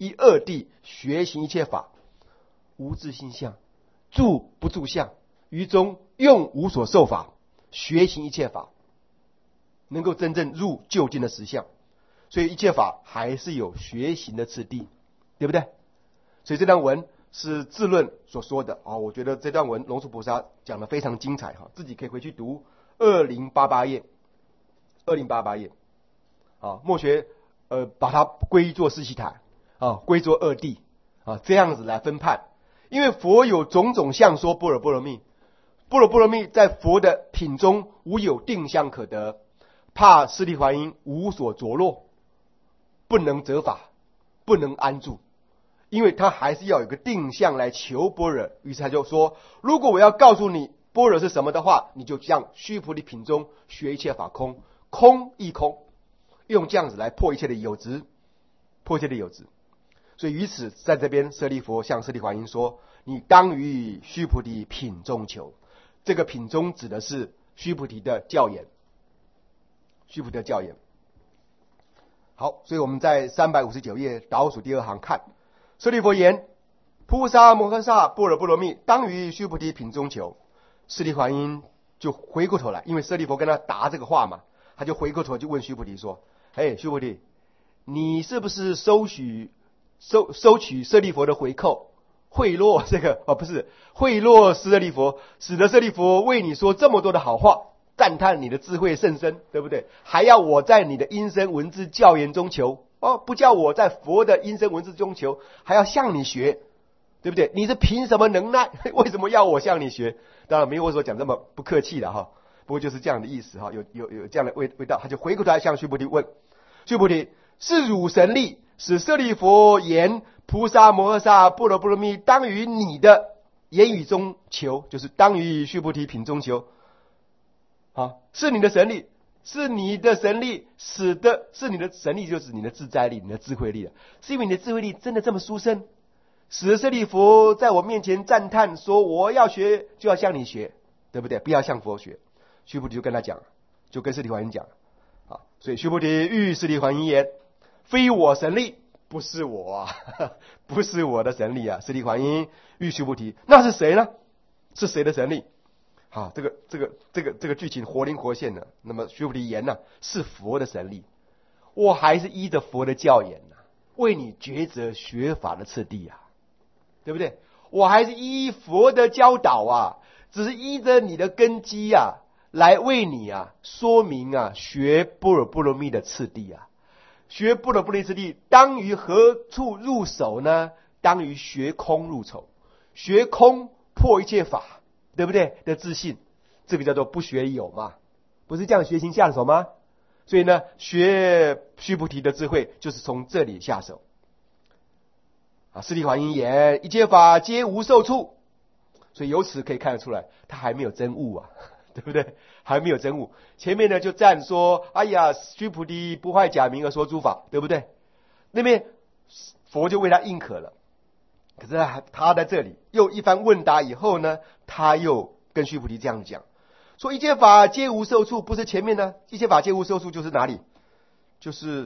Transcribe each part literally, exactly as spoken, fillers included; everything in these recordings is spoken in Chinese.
依二谛学行一切法，无自性相，住不住相，于中用无所受法，学行一切法，能够真正入究竟的实相。所以一切法还是有学行的次第，对不对？所以这段文是智论所说的啊，我觉得这段文龙树菩萨讲得非常精彩哈，自己可以回去读二零八八页，二零八八页啊，末学呃把它归作四悉檀啊，归作二谛啊，这样子来分判。因为佛有种种相说般若波罗蜜，般若波罗蜜在佛的品中无有定相可得，怕释利桓因无所着落，不能择法，不能安住，因为他还是要有个定相来求般若。于是他就说，如果我要告诉你般若是什么的话，你就像须菩提品中学一切法空，空亦空，用这样子来破一切的有执，破一切的有执。所以于此在这边舍利佛向舍利桓因说，你当于须菩提品中求。这个品中指的是须菩提的教言，须菩提的教言。好，所以我们在三百五十九页倒数第二行看，舍利佛言，菩萨摩诃萨般若波罗蜜当于须菩提品中求。舍利桓因就回过头来，因为舍利佛跟他答这个话嘛，他就回过头就问须菩提说，哎，须菩提，你是不是收取收收取舍利佛的回扣，贿赂这个哦不是贿赂舍利佛，使得舍利佛为你说这么多的好话，赞叹你的智慧甚深，对不对？还要我在你的音声文字教言中求哦，不叫我在佛的音声文字中求，还要向你学，对不对？你是凭什么能耐？为什么要我向你学？当然没有我所讲这么不客气的哈，不过就是这样的意思哈，有有有这样的味味道。他就回过头来向须菩提问，须菩提，是汝神力使舍利佛言菩萨摩诃萨般若波罗蜜当于你的言语中求，就是当于须菩提品中求啊，是你的神力，是你的神力使得，是你的神力就是你的自在力，你的智慧力了，是因为你的智慧力真的这么殊胜，使得舍利佛在我面前赞叹说，我要学就要向你学，对不对？不要向佛学。须菩提就跟他讲，就跟舍利桓因讲啊，所以须菩提欲舍利桓因言，非我神力，不是我啊，不是我的神力啊。舍利桓因欲须菩提，那是谁呢？是谁的神力？好，这个这个这个这个剧情活灵活现的。那么须菩提言呢、啊，是佛的神力，我还是依着佛的教言呢、啊，为你抉择学法的次第啊，对不对？我还是依佛的教导啊，只是依着你的根基啊，来为你啊说明啊学般若波罗蜜的次第啊。学般若波罗蜜次第，当于何处入手呢？当于学空入手，学空破一切法，对不对？的自信，这个叫做不学有嘛，不是这样学行下手吗？所以呢，学须菩提的智慧就是从这里下手啊。舍利桓因言，一切法皆无受处，所以由此可以看得出来，他还没有真悟啊，对不对？还没有真悟。前面呢就赞说，哎呀，须菩提不坏假名而说诸法，对不对？那边佛就为他应可了。可是他他在这里又一番问答以后呢，他又跟须菩提这样讲，说一切法皆无受处，不是前面呢？一切法皆无受处就是哪里？就是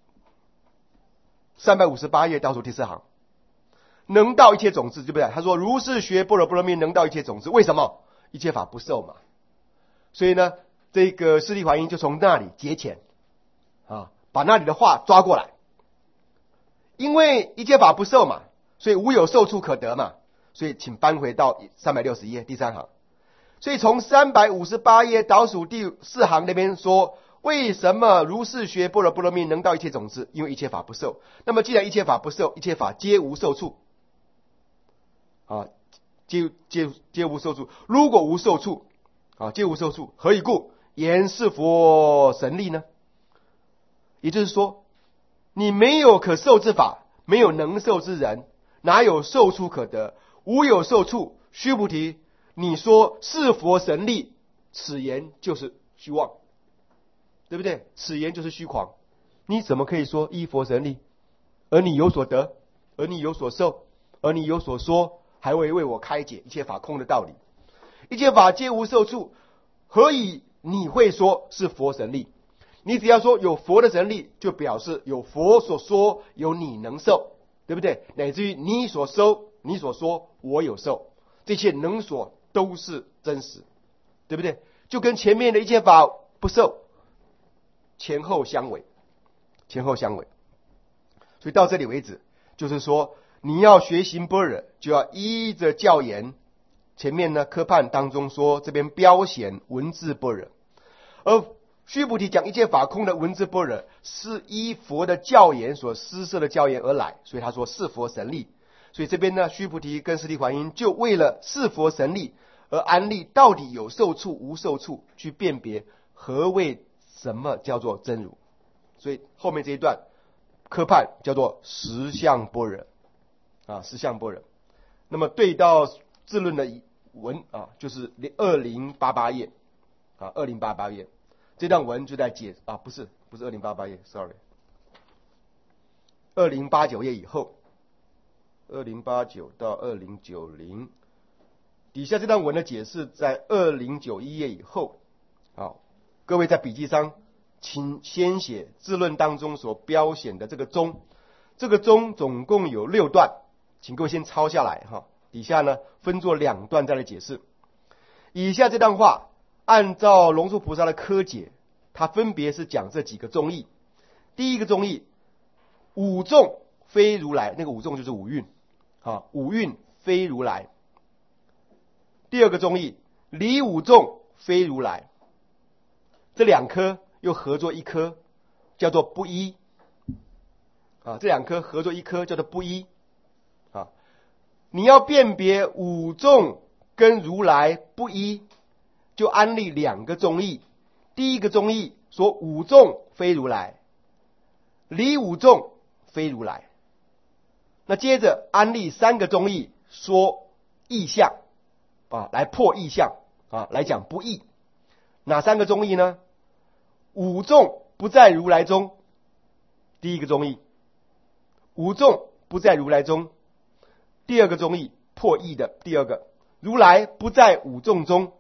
三百五十八页倒数第四行，能到一切种子，对不对？他说如是学般若波罗蜜能到一切种子，为什么？一切法不受嘛。所以呢，这个舍利桓因就从那里节俭啊，把那里的话抓过来，因为一切法不受嘛，所以无有受处可得嘛。所以请搬回到三百六十页第三行。所以从三百五十八页倒数第四行那边说，为什么如是学般若波罗蜜能到一切种子？因为一切法不受。那么既然一切法不受，一切法皆无受处啊，皆皆皆无受处。如果无受处啊，皆无受处，何以故？言是佛神力呢？也就是说，你没有可受之法，没有能受之人，哪有受处可得？无有受处，须菩提，你说是佛神力，此言就是虚妄，对不对？此言就是虚诳。你怎么可以说依佛神力，而你有所得，而你有所受，而你有所说，还未为我开解一切法空的道理？一切法皆无受处，何以你会说是佛神力？你只要说有佛的神力，就表示有佛所说，有你能受， 对不对？乃至于你所收，你所说，我有受，这些能所都是真实，对不对？就跟前面的一切法不受前后相违，前后相违。所以到这里为止，就是说你要学行般若，就要依着教言。前面呢科判当中说，这边标显文字般若，而须菩提讲一切法空的文字般若，是依佛的教言所施设的教言而来，所以他说是佛神力。所以这边呢，须菩提跟释提桓因就为了是佛神力而安立到底有受处无受处，去辨别何谓什么叫做真如。所以后面这一段科判叫做实相般若啊，实相般若。那么对到智论的文啊，就是二零八八页啊，二零八八页这段文就在解啊，不是不是二零八八页 ，sorry， 二零八九页以后，二零八九到二零九零，底下这段文的解释在二零九一页以后。好，各位在笔记上请先写智论当中所标显的这个宗，这个宗总共有六段，请各位先抄下来哈。底下呢分作两段再来解释。以下这段话按照龙树菩萨的科解，它分别是讲这几个宗义。第一个宗义，五众非如来，那个五众就是五蕴啊，五蕴非如来。第二个宗义，离五众非如来，这两颗又合作一颗，叫做不一啊，这两颗合作一颗叫做不一啊。你要辨别五众跟如来不一，就安立两个宗义。第一个宗义说五众非如来，离五众非如来。那接着安立三个宗义，说异象啊，来破异象啊，来讲不异。哪三个宗义呢？五众不在如来中，第一个宗义；五众不在如来中，第二个宗义，破异的第二个。如来不在五众中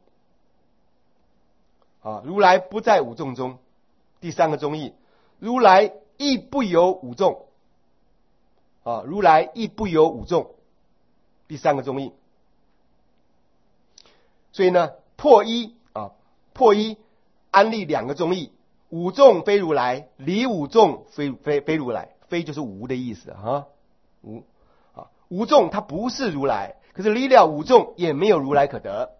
啊，如来不在五众中，第三个宗义，如来亦不有五众啊，如来亦不有五众，第三个宗义。所以呢，破一啊，破一安立两个宗义，五众非如来，离五众非非非如来，非就是无的意思啊，无啊，五众它不是如来，可是离了五众也没有如来可得。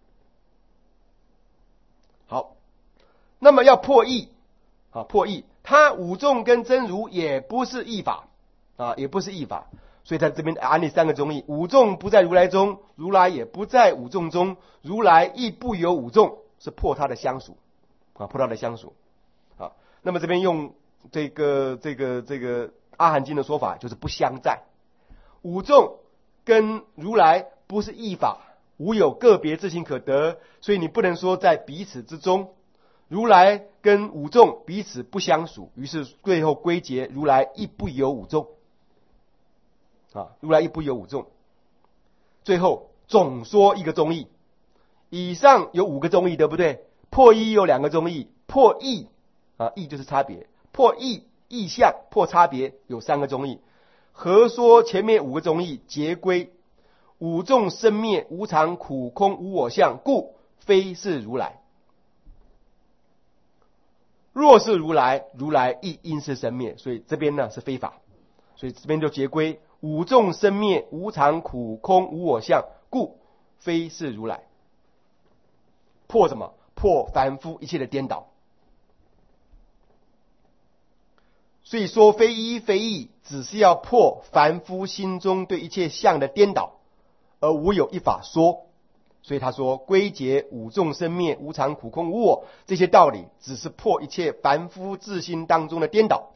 好，那么要破异啊，破异，它五众跟真如也不是异法啊，也不是异法。所以在这边安立三个宗义，五众不在如来中，如来也不在五众中，如来亦不有五众，是破它的相属啊，破它的相属啊。那么这边用这个这个这个阿含经的说法，就是不相在。五众跟如来不是异法，无有个别自性可得，所以你不能说在彼此之中，如来跟五众彼此不相属，于是最后归结如来亦不有五众。啊，如来亦不有五众，最后总说一个宗义。以上有五个宗义，对不对？破一有两个宗义，破异啊，异就是差别，破异异象，破差别有三个宗义。合说前面五个宗义，结归五众生灭，无常苦空无我相，故非是如来。若是如来，如来亦应是生灭，所以这边呢是非法，所以这边就结归。五众生灭，无常苦空无我相，故非是如来。破什么？破凡夫一切的颠倒。所以说非一非异，只是要破凡夫心中对一切相的颠倒，而无有一法说。所以他说归结五众生灭，无常苦空无我，这些道理只是破一切凡夫自心当中的颠倒。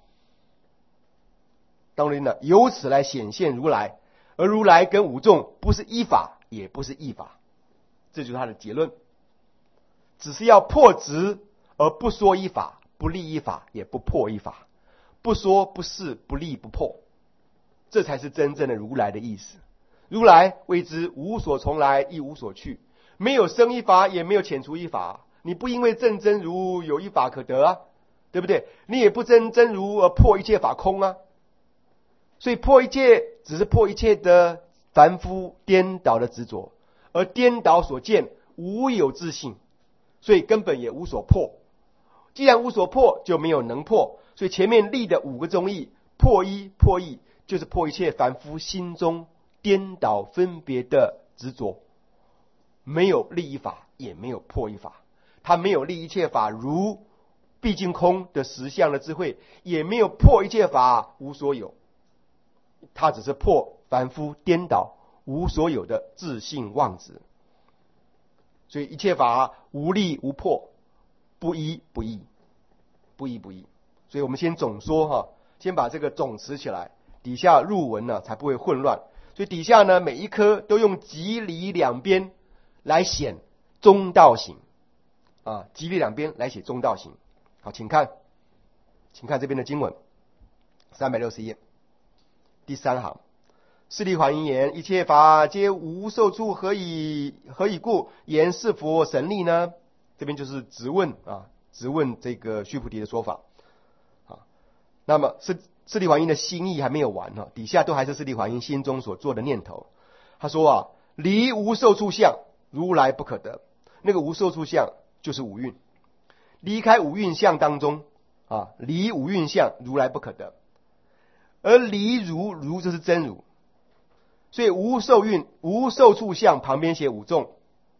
当然呢，由此来显现如来，而如来跟五众不是依法，也不是异法，这就是他的结论。只是要破执，而不说依法，不立依法，也不破依法，不说不是，不立不破，这才是真正的如来的意思。如来谓之无所从来，亦无所去，没有生依法，也没有遣除依法。你不因为证真如有依法可得啊，对不对？你也不证真如而破一切法空啊。 所以破一切只是破一切的凡夫颠倒的执着，而颠倒所见无有自性，所以根本也无所破。既然无所破，就没有能破。所以前面立的五个宗义，破一破一，就是破一切凡夫心中颠倒分别的执着。没有立一法，也没有破一法。他没有立一切法如毕竟空的实相的智慧，也没有破一切法无所有。他只是破凡夫颠倒无所有的自性妄执。所以一切法无立无破，不一不异，不一不异。所以我们先总说哈，先把这个总持起来，底下入文呢才不会混乱。所以底下呢每一科都用即离两边来显中道行啊，即离两边来写中道行。好，请看，请看这边的经文，三百六十页第三行。释利还因言：一切法皆无受处，何以何以故言是佛神力呢？这边就是质问啊，质问这个须菩提的说法啊。那么是释利还因的心意还没有完哈，底下都还是释利还因心中所做的念头。他说啊，离无受处相，如来不可得。那个无受处相就是五蕴，离开五蕴相当中啊，离五蕴相，如来不可得。而离如如就是真如。所以无受蕴无受处相旁边写五众，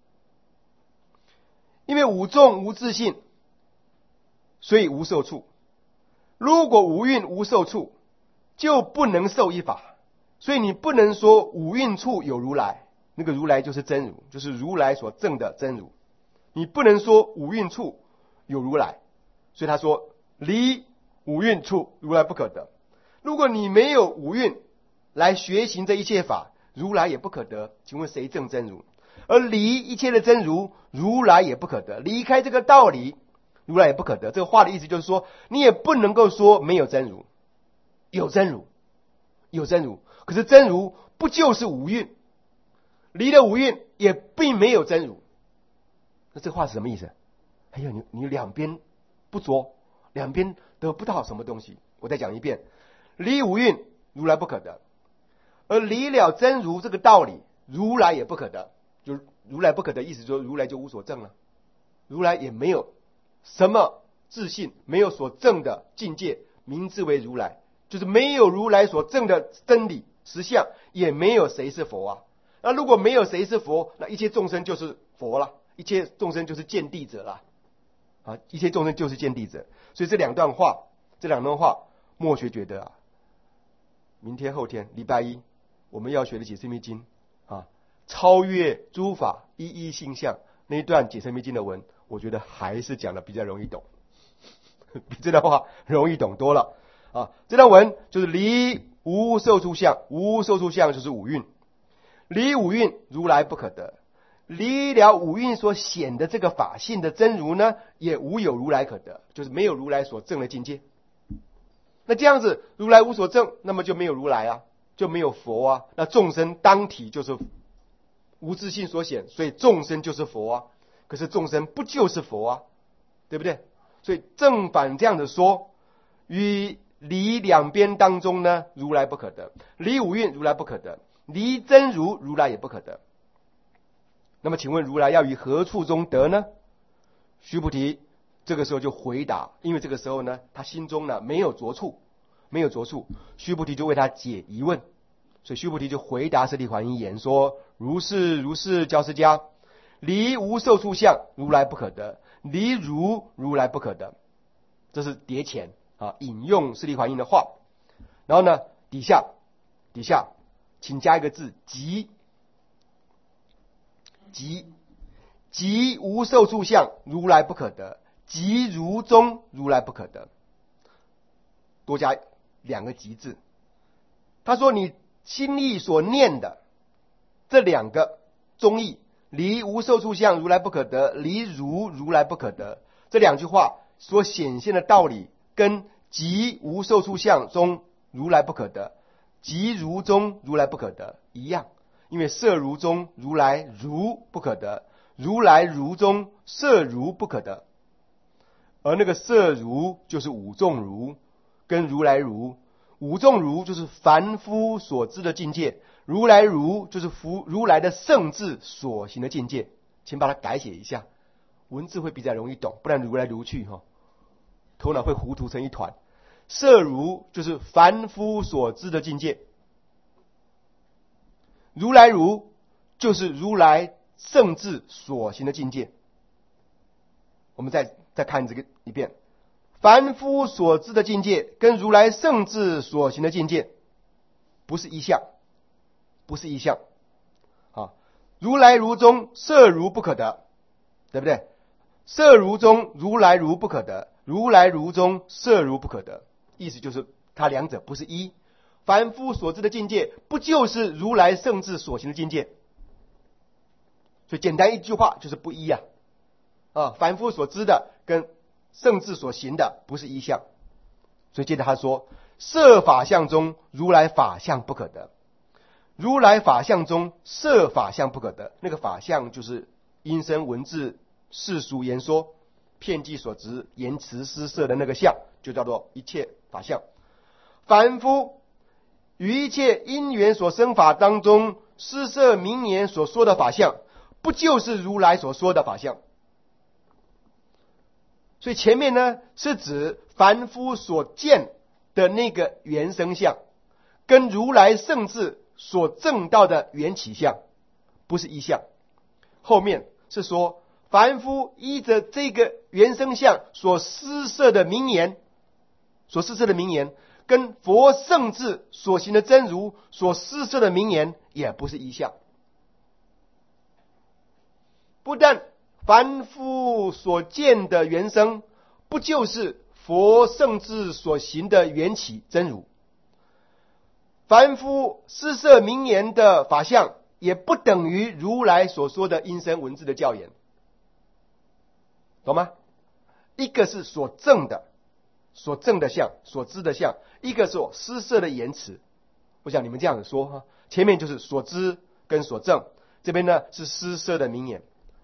因为五众无自性，所以无受处。如果无蕴无受处，就不能受一法。所以你不能说五蕴处有如来，那个如来就是真如，就是如来所证的真如。你不能说五蕴处有如来，所以他说离五蕴处，如来不可得。如果你没有五蕴来学行这一切法，如来也不可得。请问谁证真如？而离一切的真如，如来也不可得。离开这个道理，如来也不可得。这个话的意思就是说，你也不能够说没有真如，有真如，有真如。可是真如不就是五蕴？离了五蕴也并没有真如。那这话是什么意思？哎呀，你你两边不着，两边得不到什么东西。我再讲一遍，离五蕴，如来不可得。而离了真如这个道理，如来也不可得。就如来不可得，意思说如来就无所证了，如来也没有什么自信，没有所证的境界，名字为如来，就是没有如来所证的真理实相，也没有谁是佛啊。那如果没有谁是佛，那一切众生就是佛了，一切众生就是见地者了啊，一切众生就是见地者。所以这两段话，这两段话，默学觉得啊，明天后天礼拜一我们要学的解释密经啊，超越诸法一一性相那一段解释密经的文，我觉得还是讲的比较容易懂，比这段话容易懂多了啊。这段文就是离无受处相，无受处相就是五蕴，离五蕴如来不可得。离了五蕴所显的这个法性的真如呢，也无有如来可得，就是没有如来所证的境界。那这样子，如来无所证，那么就没有如来啊，就没有佛啊。那众生当体就是无自性所显，所以众生就是佛啊。可是众生不就是佛啊，对不对？所以正反这样的说，与离两边当中呢，如来不可得；离五蕴如来不可得；离真如如来也不可得。那么请问如来要于何处中得呢？须菩提这个时候就回答，因为这个时候呢，他心中呢没有着处，没有着处，须菩提就为他解疑问，所以须菩提就回答释利还因言说：如是如是，教师家，离无受处相，如来不可得；离如如来不可得。这是叠前啊，引用释利还因的话。然后呢，底下底下请加一个字即，即即无受处相，如来不可得。即如中，如来不可得。多加两个即字。他说你心意所念的这两个中义，离无受处相，如来不可得；离如如来不可得。这两句话所显现的道理，跟即无受处相中如来不可得，即如中如来不可得一样。因为色如中如来如不可得，如来如中色如不可得。而那个色如就是五众如跟如来如， 五众如就是凡夫所知的境界，如来如就是福如来的圣智所行的境界。请把它改写一下，文字会比较容易懂，不然如来如去哈、哦，头脑会糊涂成一团。色如就是凡夫所知的境界，如来如就是如来圣智所行的境界。我们再再看这个一遍，凡夫所知的境界跟如来圣智所行的境界不是一项，不是一项啊。如来如中色如不可得，对不对？色如中如来如不可得，如来如中色如不可得，意思就是它两者不是一。凡夫所知的境界不就是如来圣智所行的境界？所以简单一句话就是不一啊。啊，凡夫所知的跟圣智所行的不是一项。所以接着他说，色法相中如来法相不可得，如来法相中色法相不可得。那个法相就是音声文字世俗言说遍计所执言辞施设的那个相，就叫做一切法相。凡夫于一切因缘所生法当中施设名言所说的法相，不就是如来所说的法相？所以前面呢是指凡夫所见的那个原生相，跟如来圣智所证到的缘起相不是一相。后面是说凡夫依着这个原生相所施设的名言，所施设的名言跟佛圣智所行的真如所施设的名言也不是一相。不但凡夫所见的原生不就是佛圣智所行的缘起真如，凡夫施设名言的法相也不等于如来所说的音声文字的教言，懂吗？一个是所证的所证的相，所知的相，一个是所施设的言辞。我想你们这样子说哈，前面就是所知跟所证，这边呢是施设的名言。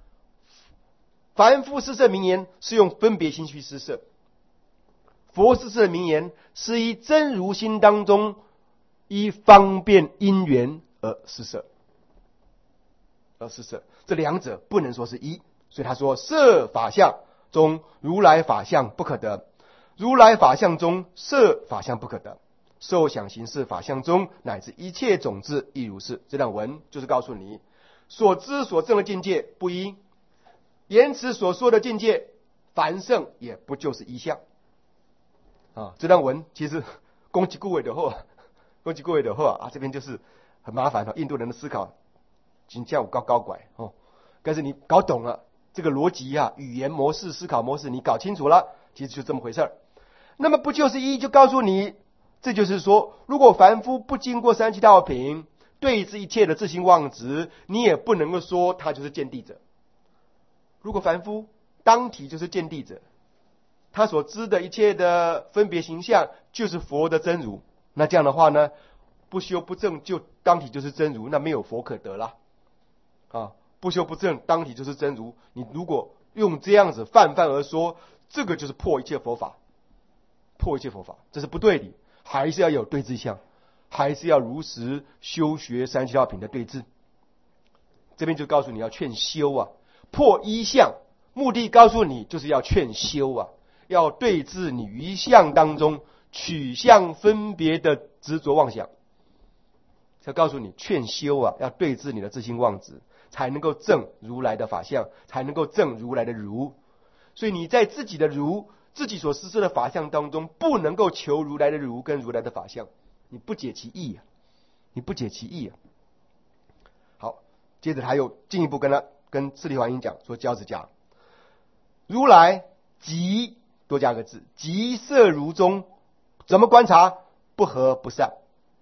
凡夫施设名言是用分别心去施设，佛施设的名言是以真如心当中依方便因缘而施设，而施设，这两者不能说是一。所以他说色法相中如来法相不可得，如来法相中色法相不可得，受想行识法相中乃至一切种子亦如是。这段文就是告诉你，所知所证的境界不一，言辞所说的境界凡圣也不就是一相啊。这段文其实攻击各位的后，攻击各位的后啊，这边就是很麻烦。印度人的思考请叫我高高拐哦，但是你搞懂了这个逻辑啊，语言模式、思考模式，你搞清楚了，其实就这么回事儿。那么不就是一，就告诉你，这就是说，如果凡夫不经过三七道品对治一切的自性妄执，你也不能够说他就是见地者。如果凡夫当体就是见地者，他所知的一切的分别形象就是佛的真如，那这样的话呢，不修不正就当体就是真如，那没有佛可得了啊！不修不正当体就是真如，你如果用这样子泛泛而说，这个就是破一切佛法，破一切佛法，这是不对的。还是要有对治相，还是要如实修学三七道品的对治。这边就告诉你要劝修啊，破一相，目的告诉你就是要劝修啊，要对治你于相当中取相分别的执着妄想，才告诉你劝修啊，要对治你的自性妄执，才能够证如来的法相，才能够证如来的如。所以你在自己的如，自己所施设的法相当中，不能够求如来的如跟如来的法相，你不解其意啊，你不解其意啊。好，接着他又进一步跟他跟次第华音讲说，教子讲如来即多加个字，即色如中，怎么观察？不合不散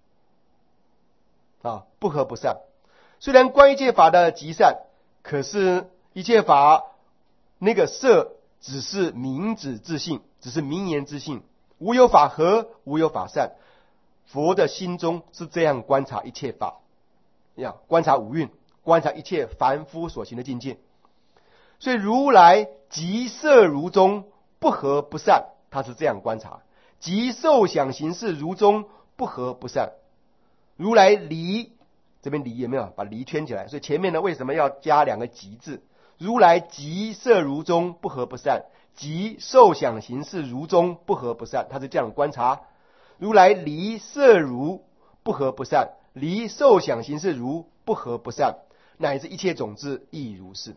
啊，不合不散。虽然观一切法的极散，可是一切法那个色只是名指自性，只是名言之性，无有法合，无有法散。佛的心中是这样观察一切法，呀，观察五蕴，观察一切凡夫所行的境界。所以如来即色如中，不合不散，他是这样观察；即受想行识如中， 不合不散。如来离，这边离有没有把离圈起来？所以前面呢为什么要加两个即字？如来即色如中，不合不散，即受想行识如中，不合不散。他是这样观察。如来离色如，不合不散，离受想行识如，不合不散，乃至一切种子亦如是。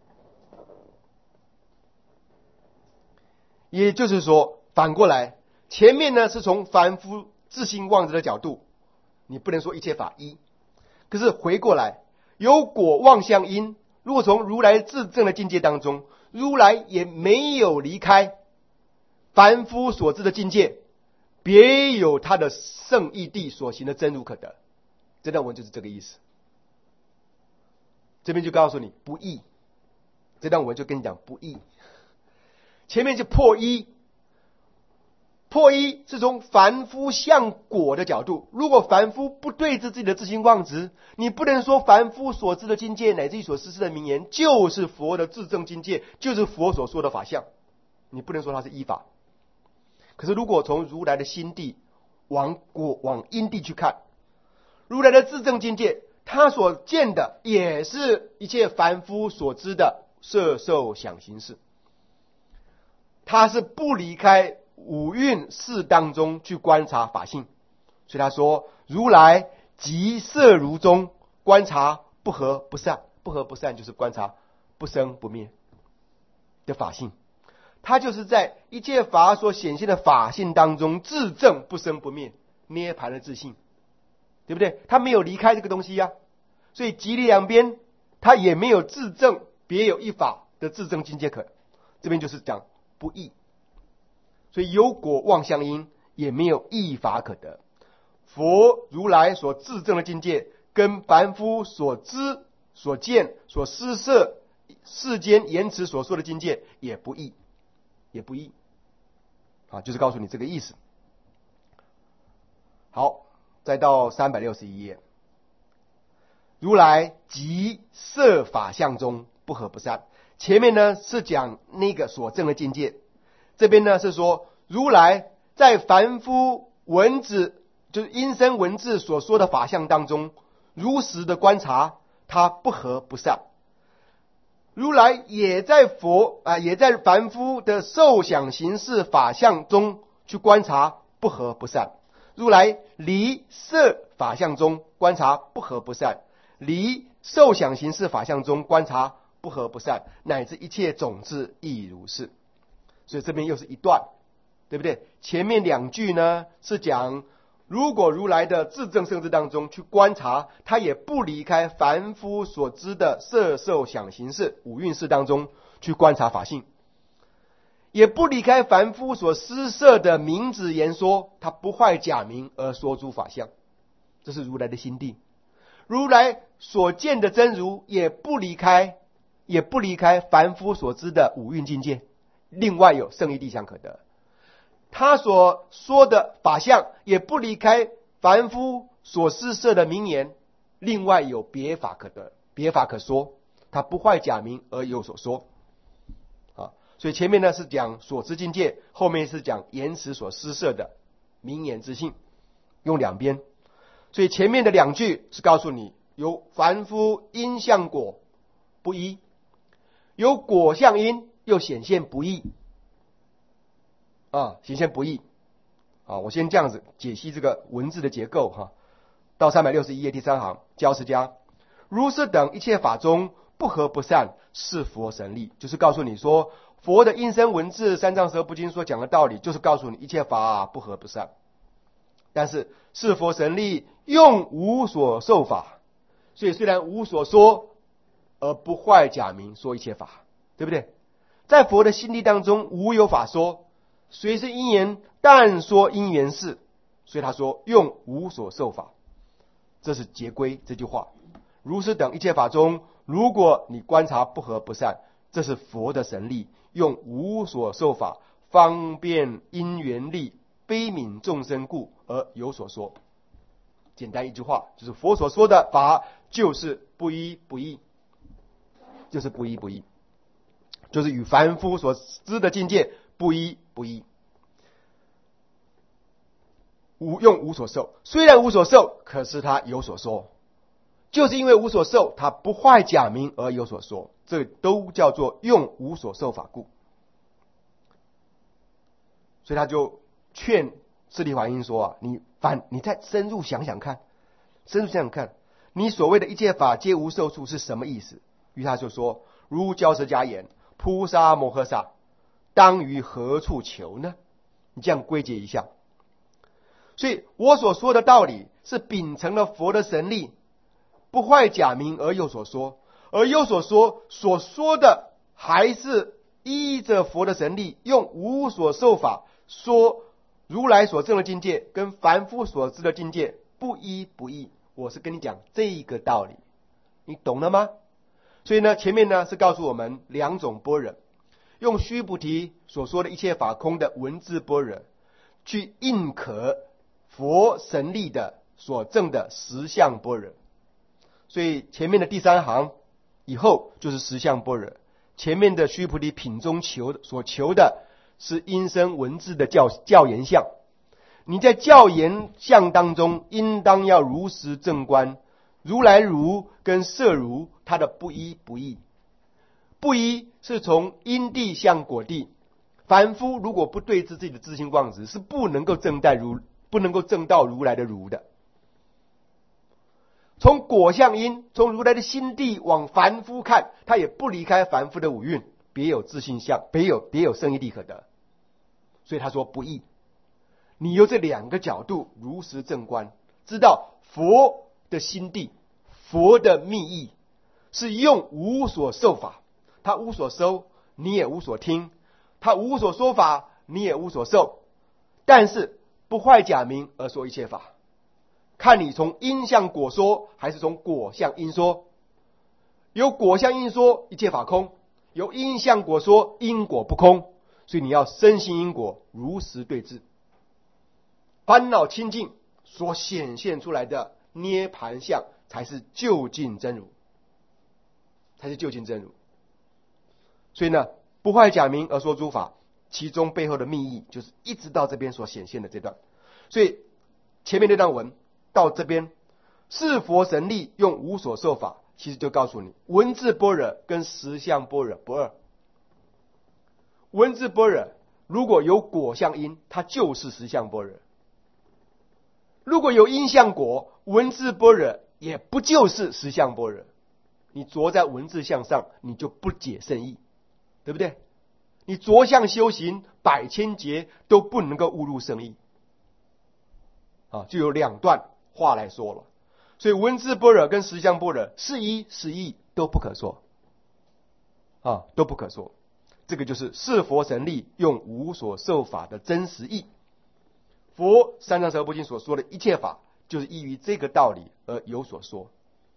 也就是说，反过来，前面呢是从凡夫自性妄执的角度，你不能说一切法一。可是回过来，有果妄相因，如果从如来自证的境界当中，如来也没有离开凡夫所知的境界，别有他的圣义谛所行的真如可得。这段文就是这个意思。这边就告诉你不异，这段文就跟你讲不异。前面就破一，破一是从凡夫向果的角度。如果凡夫不对治自己的自性妄执，你不能说凡夫所知的境界乃至于所实施的名言就是佛的自证境界，就是佛所说的法相，你不能说它是依法。可是如果从如来的心地往果往因地去看，如来的自证境界，他所见的也是一切凡夫所知的色受想行识，他是不离开五蕴识当中去观察法性。所以他说如来即色如中，观察不合不散。不合不散就是观察不生不灭的法性，他就是在一切法所显现的法性当中自证不生不灭涅槃的自性，对不对？他没有离开这个东西呀、啊，所以极力两边他也没有自证别有一法的自证境界可。这边就是讲不异，所以有果妄相因，也没有异法可得。佛如来所自证的境界，跟凡夫所知、所见、所施设世间言辞所说的境界也不异，也不异。啊，就是告诉你这个意思。好，再到三百六十一页，如来即色法相中，不合不散。前面呢是讲那个所证的境界，这边呢是说如来在凡夫文字，就是音声文字所说的法相当中，如实的观察，它不合不散。如来也在佛啊、呃，也在凡夫的受想行识法相中去观察，不合不散。如来离色法相中观察，不合不散；离受想行识法相中观察，不合不散，乃至一切种子亦如是。所以这边又是一段，对不对？前面两句呢是讲，如果如来的自证圣智当中去观察，他也不离开凡夫所知的色受想行识五蕴识当中去观察法性，也不离开凡夫所施设的名字言说，他不坏假名而说诸法相，这是如来的心地。如来所见的真如也不离开也不离开凡夫所知的五蕴境界，另外有圣义谛相可得。他所说的法相也不离开凡夫所施设的名言，另外有别法可得，别法可说，他不坏假名而有所说。啊，所以前面呢是讲所知境界，后面是讲言辞所施设的名言之性，用两边。所以前面的两句是告诉你，有凡夫因相果不一，有果相因又显现不异。啊，显现不异。啊，我先这样子解析这个文字的结构哈。到三百六十一页第三行，教释家如是等一切法中不合不散，是佛神力，就是告诉你说，佛的音声文字三藏十二部经所讲的道理，就是告诉你一切法不合不散。但是是佛神力用无所受法，所以虽然无所说，而不坏假名说一切法，对不对？在佛的心力当中无有法说，虽是因缘，但说因缘事，所以他说用无所受法，这是结归这句话。如是等一切法中，如果你观察不合不散，这是佛的神力，用无所受法，方便因缘力，悲悯众生故而有所说。简单一句话，就是佛所说的法就是不一不异，就是不一不异，就是与凡夫所知的境界不一不异。 无用无所受。虽然无所受，可是他有所说，就是因为无所受，他不坏假名而有所说，这都叫做用无所受法故。所以他就劝释提桓因说啊，你反你再深入想想看，深入想想看，你所谓的一切法皆无受处是什么意思？于是他就说，如教舍家言，菩萨摩诃萨当于何处求呢？你这样归结一下。所以我所说的道理是秉承了佛的神力，不坏假名而有所说，而有所说所说的还是依着佛的神力，用无所受法说如来所证的境界跟凡夫所知的境界不一不异。我是跟你讲这个道理，你懂了吗？所以呢，前面呢是告诉我们两种般若，用须菩提所说的一切法空的文字般若，去印可佛神力的所证的实相般若。所以前面的第三行以后就是实相般若，前面的须菩提品中求所求的是音声文字的教教言相。你在教言相当中，应当要如实正观如来如跟色如它的不一不异。不一是从因地向果地，凡夫如果不对治自己的自性妄执，是不能够证到如不能够证到如来的如的。从果向因，从如来的心地往凡夫看，他也不离开凡夫的五蕴，别有自性相，别有别有胜义地可得。所以他说不异。你由这两个角度如实正观，知道佛的心地，佛的密意是用无所受法，他无所收，你也无所听；他无所说法，你也无所受。但是不坏假名而说一切法，看你从因向果说，还是从果向因说。有果向因说，一切法空；有因向果说，因果不空。所以你要深信因果，如实对治。烦恼清净所显现出来的涅盘相，才是究竟真如，才是究竟真如。所以呢，不坏假名而说诸法，其中背后的密意，就是一直到这边所显现的这段。所以前面那段文到这边，是佛神力用无所受法，其实就告诉你，文字般若跟实相般若不二。文字般若如果有果向因，它就是实相般若；如果有因向果，文字般若也不就是实相般若。你着在文字相上，你就不解圣义，对不对？你着相修行百千劫都不能够悟入圣义啊，就有两段话来说了。所以文字般若跟实相般若是一是异都不可说啊，都不可说。这个就是是佛神力用无所受法的真实义。佛三藏十二部经所说的一切法，就是依于这个道理而有所说。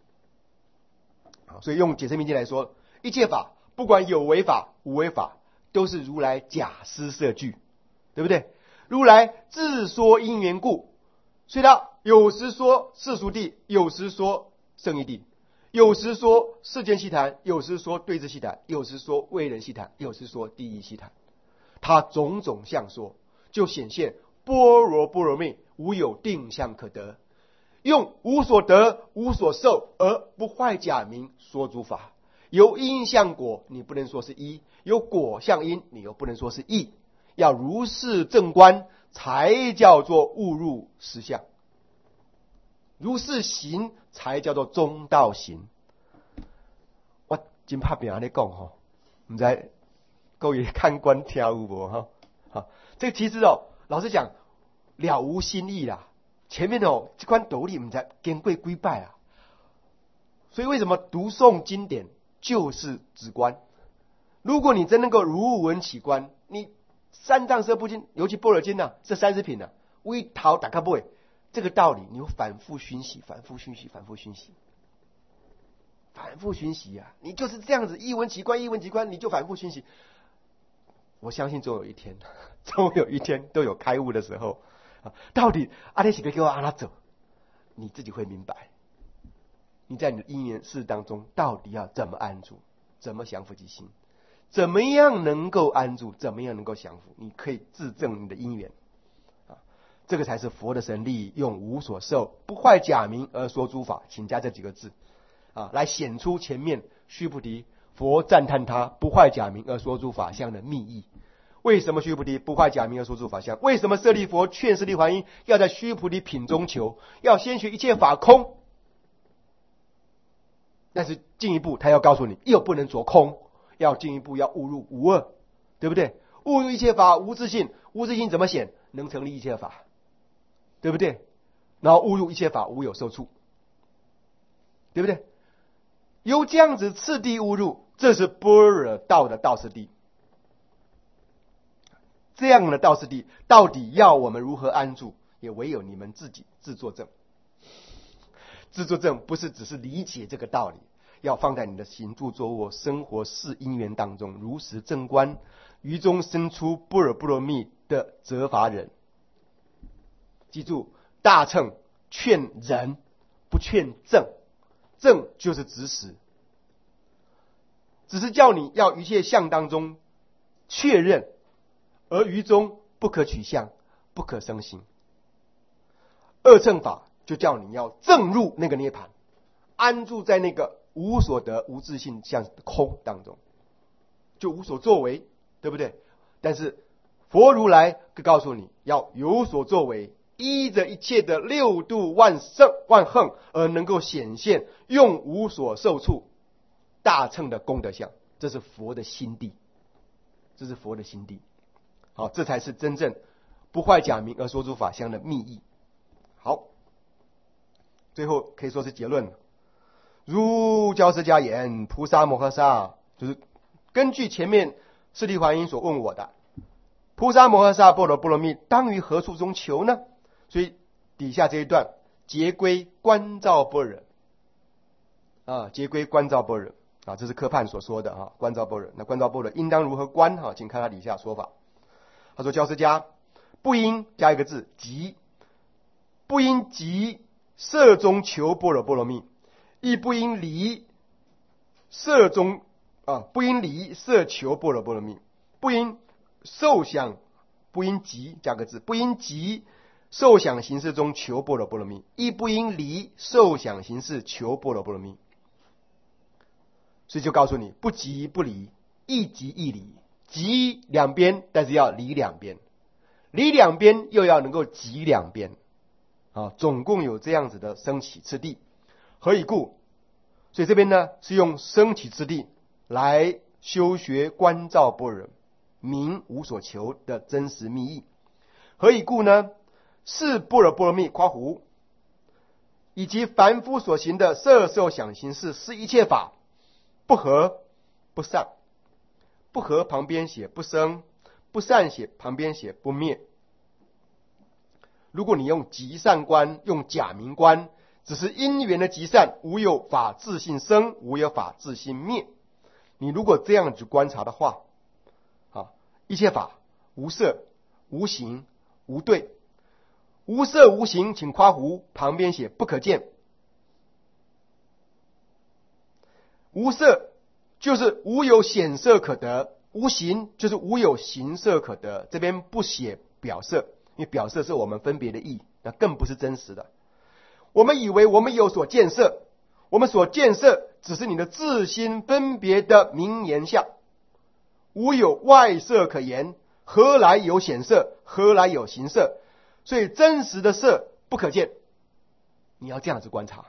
所以用解释明经来说，一切法不管有为法无为法，都是如来假施设具，对不对？如来自说因缘故，所以他有时说世俗谛，有时说胜义谛，有时说世间细谈，有时说对治细谈，有时说为人细谈，有时说第一细谈。他种种相说，就显现般若波罗蜜无有定相可得，用无所得无所受而不坏假名说诸法。有因向果，你不能说是一；有果向因，你又不能说是异。要如是正观，才叫做悟入实相；如是行，才叫做中道行。我真怕别人在讲哈，不知道各位看官听有无哈？好，这个其实哦，老实讲了无新意啦。前面哦，这款道理不知经过几摆啊。所以为什么读诵经典就是直观？如果你真能够如闻起观，你三藏十二部经，尤其般若经啊，这三十品啊，微陶打开不会，这个道理你有反复熏习，反复熏习，反复熏习，反复熏习啊！你就是这样子一闻其观，一闻其观，你就反复熏习。我相信总有一天，总有一天都有开悟的时候啊！到底阿弥陀佛给我阿拉走，你自己会明白。你在你的因缘事当中，到底要怎么安住，怎么降伏其心，怎么样能够安住，怎么样能够降伏，你可以自证你的因缘啊。 这个才是佛的神力，用无所受，不坏假名而说诸法，请加这几个字啊，来显出前面须菩提佛赞叹他不坏假名而说诸法相的密意。为什么须菩提不坏假名而说诸法相？为什么舍利弗劝舍利桓因要在须菩提品中求，要先学一切法空？但是进一步他要告诉你，又不能着空，要进一步要悟入无二，对不对？悟入一切法无自性，无自性怎么显？能成立一切法，对不对？然后悟入一切法无有受处，对不对？由这样子次第悟入，这是般若道的道次第。这样的道次第到底要我们如何安住，也唯有你们自己自作证。自作证不是只是理解这个道理，要放在你的行住坐卧、生活事因缘当中，如实正观，于中生出般若波罗蜜的责罚人。记住，大乘劝人，不劝正，正就是指使，只是叫你要一切相当中确认，而于中不可取相，不可生心。二乘法就叫你要正入那个涅槃，安住在那个无所得无自性相的空当中，就无所作为，对不对？但是佛如来告诉你要有所作为，依着一切的六度万胜万横而能够显现用无所受处大乘的功德相，这是佛的心地，这是佛的心地。好，这才是真正不坏假名而说诸法相的密意。好，最后可以说是结论了。如教师家言，菩萨摩诃萨，就是根据前面舍利桓因所问我的，菩萨摩诃萨般若波罗蜜当于何处中求呢？所以底下这一段结归观照般若啊，结归观照般若啊，这是科判所说的啊，观照般若。那观照般若应当如何观啊？请看他底下说法。他说：教师家不应加一个字即，不应即色中求般若波罗蜜，亦不应离色中啊，不应离色求般若波罗蜜，不应受想，不应即加个字，不应即受想行识中求般若波罗蜜，亦不应离受想行识求般若波罗蜜。所以就告诉你，不即不离，亦即亦离，即两边，但是要离两边，离两边又要能够即两边啊，总共有这样子的升起次第。何以故？所以这边呢是用升起次第来修学观照般若，明无所求的真实密意。何以故呢？是般若波罗蜜括弧以及凡夫所行的色受想行识，是一切法不合不散，不合旁边写不生，不散写旁边写不灭。如果你用极善观，用假名观，只是因缘的极善，无有法自性生，无有法自性灭。你如果这样去观察的话，啊，一切法无色无形无对，无色无形请括弧旁边写不可见。无色就是无有显色可得，无形就是无有形色可得，这边不写表色，因为表色是我们分别的意，那更不是真实的。我们以为我们有所见色，我们所见色只是你的自心分别的名言相，无有外色可言，何来有显色，何来有形色？所以真实的色不可见，你要这样子观察。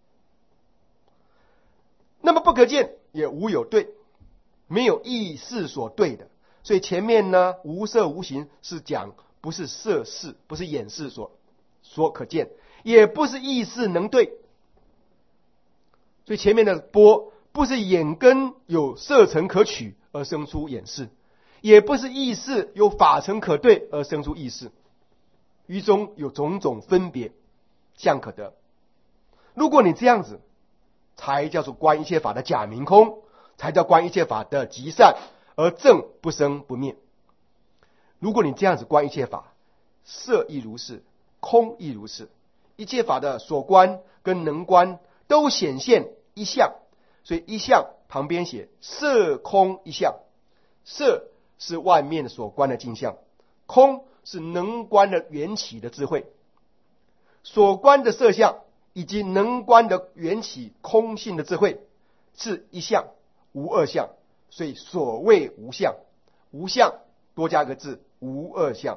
那么不可见也无有对，没有意识所对的。所以前面呢无色无形是讲不是色识，不是眼识所所可见，也不是意识能对。所以前面的波不是眼根有色尘可取而生出眼识，也不是意识有法尘可对而生出意识，于中有种种分别相可得。如果你这样子，才叫做观一切法的假名空，才叫观一切法的极善而正不生不灭。如果你这样子观一切法，色亦如是，空亦如是，一切法的所观跟能观都显现一相，所以一相旁边写色空一相，色是外面所观的境相，空是能观的缘起的智慧，所观的色相以及能观的缘起空性的智慧是一相无二相，所以所谓无相。无相多加个字，无二相。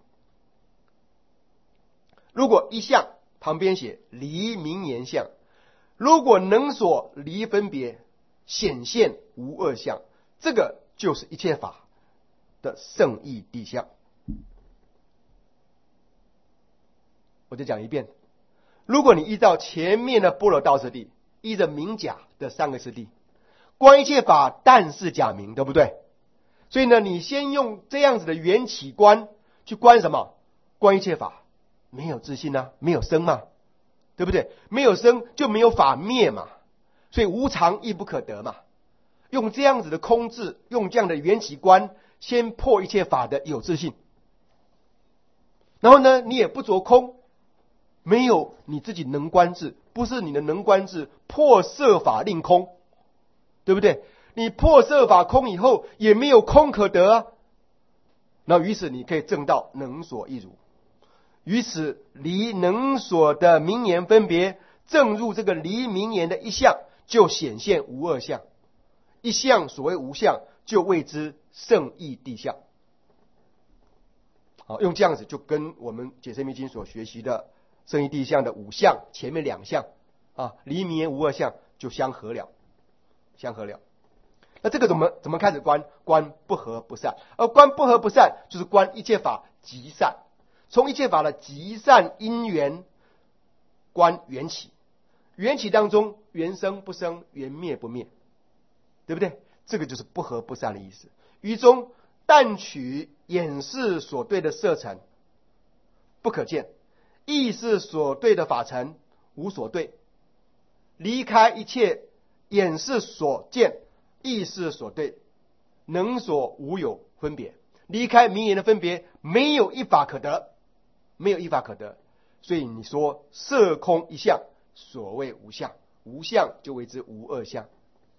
如果一相旁边写离名言相，如果能所离分别，显现无二相，这个就是一切法的圣义谛相。我再讲一遍，如果你依照前面的般若道次第，依着明假的三个次第，观一切法但是假名，对不对？所以呢，你先用这样子的缘起观去观什么？观一切法，没有自性啊，没有生嘛，对不对？没有生就没有法灭嘛，所以无常亦不可得嘛。用这样子的空智，用这样的缘起观，先破一切法的有自性。然后呢，你也不着空，没有你自己能观智，不是你的能观智破色法令空，对不对？你破色法空以后，也没有空可得啊。那于是你可以证到能所一如，于此离能所的名言分别，正入这个离名言的一相，就显现无二相。一相所谓无相，就谓之圣义谛相。好，用这样子就跟我们解释密经所学习的圣义谛相的五相前面两项啊，离名言无二相就相合了，相合了。那这个怎么怎么开始观？观不合不散，而观不合不散就是观一切法极善，从一切法的极善因缘观缘起，缘起当中缘生不生，缘灭不灭，对不对？这个就是不合不散的意思。于中但取眼识所对的色尘不可见，意识所对的法尘无所对，离开一切眼识所见，意识所对，能所无有分别，离开名言的分别，没有一法可得，没有一法可得。所以你说色空一相，所谓无相，无相就为之无二相。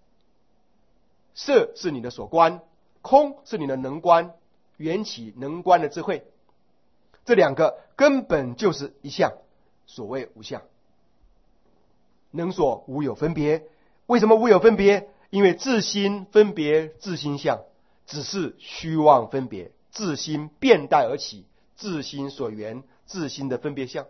色是你的所观，空是你的能观，缘起能观的智慧，这两个根本就是一相，所谓无相。能所无有分别，为什么无有分别？因为自心分别，自心相只是虚妄分别，自心变带而起，自心所缘，自心的分别相。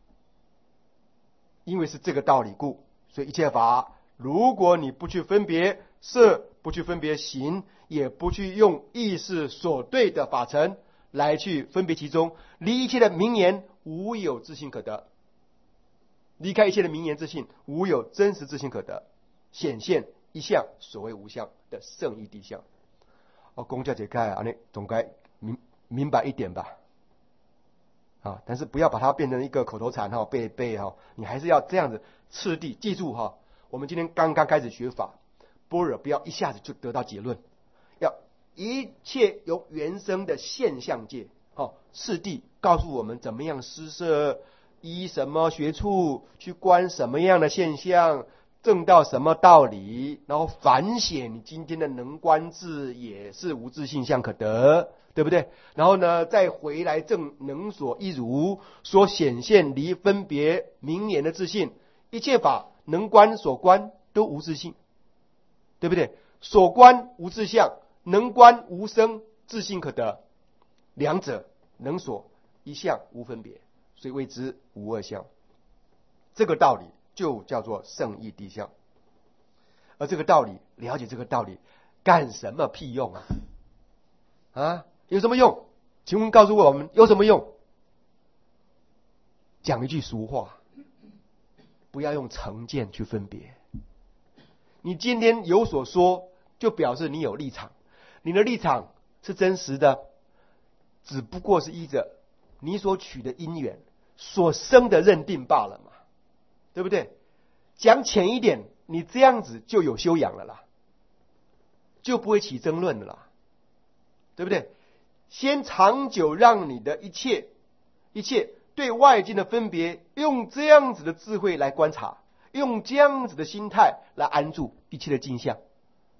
因为是这个道理故，所以一切法，如果你不去分别色，不去分别行，也不去用意识所对的法尘来去分别其中，离一切的名言无有自性可得，离开一切的名言自性，无有真实自性可得，显现一相，所谓无相的圣义谛相。哦，公教解开啊，你总该明明白一点吧？啊，但是不要把它变成一个口头禅哈，背背哈，你还是要这样子次第记住哈。我们今天刚刚开始学法，般若不要一下子就得到结论，要一切由原生的现象界，好，次第告诉我们怎么样施设，依什么学处去观什么样的现象，证到什么道理，然后反显你今天的能观智也是无自性相可得，对不对？然后呢，再回来证能所一如，所显现离分别名言的自性，一切法能观所观都无自性，对不对？所观无自相，能观无生，自性可得，两者能所一相无分别，所以谓之无二相。这个道理就叫做圣义谛相。而这个道理，了解这个道理干什么屁用啊？啊，有什么用？请问告诉我们有什么用？讲一句俗话，不要用成见去分别。你今天有所说，就表示你有立场，你的立场是真实的，只不过是依着你所取的因缘所生的认定罢了嘛，对不对？讲浅一点，你这样子就有修养了啦，就不会起争论了啦，对不对？先长久让你的一切一切对外境的分别，用这样子的智慧来观察，用这样子的心态来安住一切的镜像，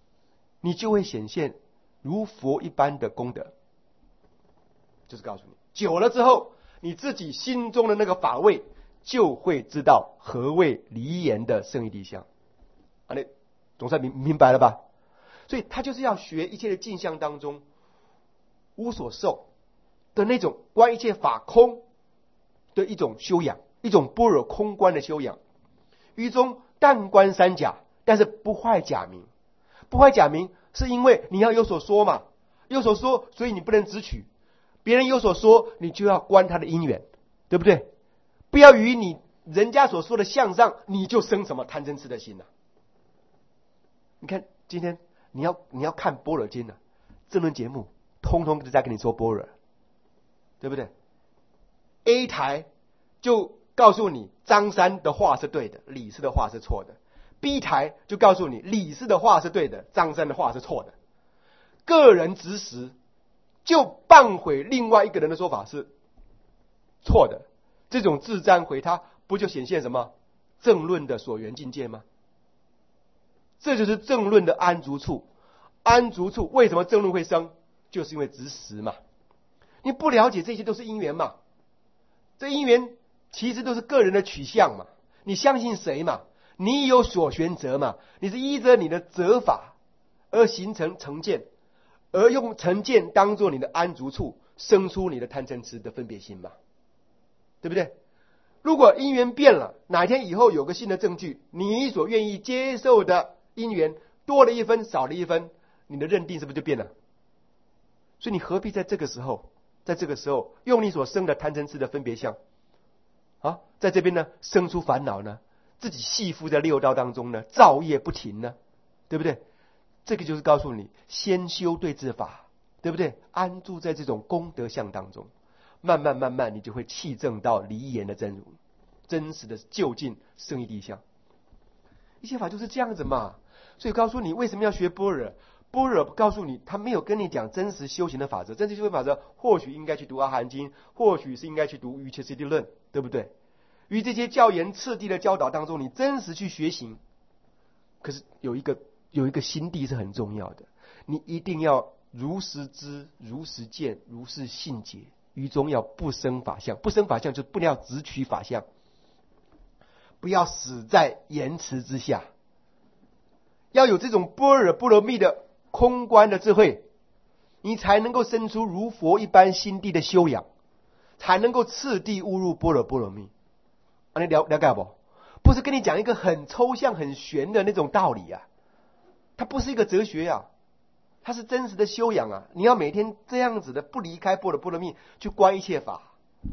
你就会显现如佛一般的功德。就是告诉你， 久了之后，你自己心中的那个法味就会知道何谓离言的圣义地象。啊，你总算明明白了吧？所以他就是要学一切的镜像当中无所受的那种观一切法空的一种修养，一种般若空观的修养。于中但观三假，但是不坏假名。不坏假名是因为你要有所说嘛，有所说，所以你不能直取。别人有所说，你就要观他的因缘，对不对？不要于你人家所说的相上，你就生什么贪嗔痴的心了、啊。你看今天你要你要看般若经了、啊，这轮节目通通都在跟你说般若，对不对 ？A 台就告诉你张三的话是对的，李四的话是错的。B 台就告诉你李四的话是对的，张三的话是错的。个人执实就谤毁另外一个人的说法是错的，这种自瞻毁他，不就显现什么正论的所缘境界吗？这就是正论的安足处。安足处为什么正论会生？就是因为执实嘛。你不了解这些都是因缘嘛，这因缘其实都是个人的取向嘛。你相信谁嘛？你有所选择嘛？你是依着你的择法而形成成见，而用成见当作你的安足处，生出你的贪嗔痴的分别心嘛，对不对？如果因缘变了，哪天以后有个新的证据，你所愿意接受的因缘多了一分少了一分，你的认定是不是就变了？所以你何必在这个时候在这个时候用你所生的贪嗔痴的分别相啊，在这边呢生出烦恼呢，自己系缚在六道当中呢，造业不停呢，对不对？这个就是告诉你先修对治法，对不对？安住在这种功德相当中，慢慢慢慢你就会契证到离言的真如，真实的究竟圣义地相。一切法就是这样子嘛。所以告诉你为什么要学般若，般若告诉你他没有跟你讲真实修行的法则，真实修行法则或许应该去读阿含经，或许是应该去读瑜伽师地论，对不对？于这些教言次第的教导当中，你真实去学行。可是有一个有一个心地是很重要的，你一定要如实知、如实见、如是信解，于中要不生法相。不生法相就不要直取法相，不要死在言辞之下，要有这种般若波罗蜜的空观的智慧，你才能够生出如佛一般心地的修养，才能够次第悟入般若波罗蜜。啊，你了了解不？不是跟你讲一个很抽象很玄的那种道理啊，它不是一个哲学啊，它是真实的修养啊。你要每天这样子的不离开般若波罗蜜去观一切法，